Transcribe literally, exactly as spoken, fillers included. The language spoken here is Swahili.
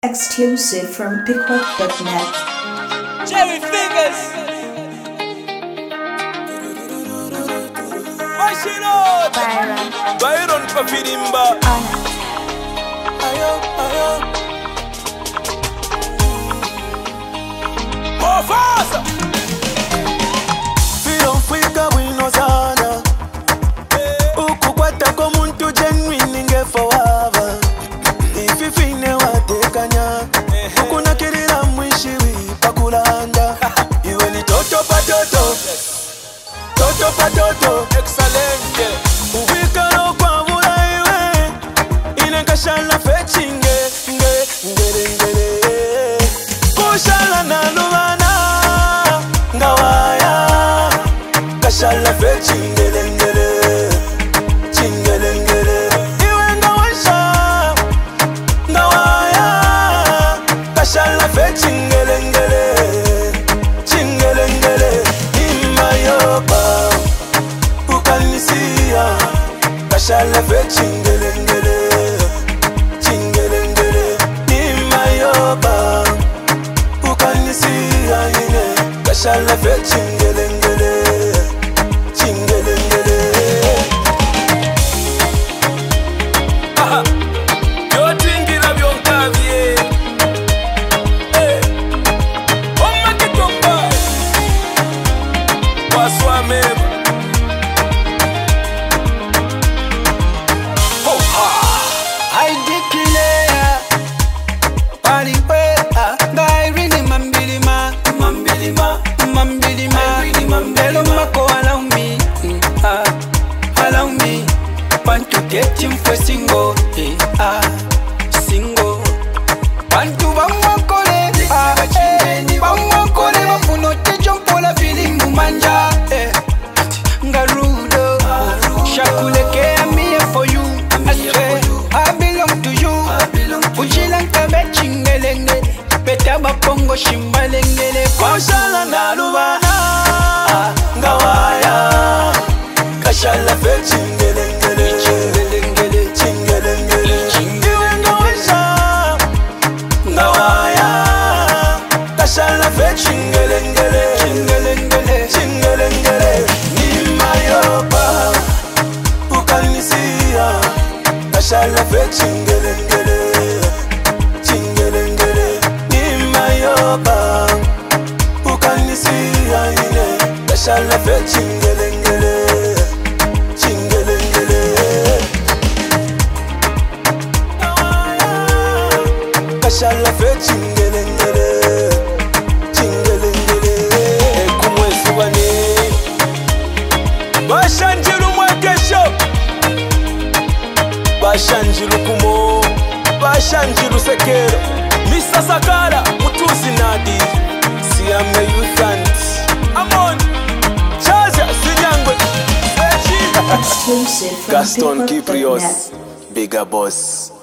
Exclusive from pickhook dot net. Jerry Fingers. Machine Byron. Byron Papirimba. Ayo, ayo. Oh, fast. Filo mfika wino sana ukukwata ko muntu genuine nge forever ififine watekanya ukuna kirira mwishiwi pakulanda iwe ni toto patoto toto patoto Excellent. ubikano kwa bula iwe inekashala fechinge nge ngere ngere kushala na lubana ngawaya kashala fe chingelengele chingelengele iwe ngawasha ngawaya kashala fe chingelengele chingelengele imayoba ukanisia kashala fe chingelengele chingelengele imayoba ukanisia ine kashala fe chingelengele Get him for single, eh, ah, single. Want to bangwakole, ah, eh, bangwakole. Wafuno te jumpo la feeling mumanja, eh. Ngarudo, shakule ke I'm here for you. I swear, I belong to you. Ujilanka be chingelenge, beta bapongo shimbalengele. Kashala na lubana, ngawaya, kashala fe chingelenge. Kashala fe chingelengele, chingelengele, chingelengele. Nimayoba, ukanisia. Kashala fe chingelengele, chingelengele. Nimayoba, ukanisia ine. Kashala fe chingelengele, chingelengele. Kashala fe chingelengele. Bashanjiru mwekesho. Bashanjiru kumo. Bashanjiru sekero. Mister Sakara, Mutusi Nadi. Siame Youthant. Amon. Chaza, Sinyangwe. Exclusive from Gaston pickhook dot net. Kiprios, Bigger Boss.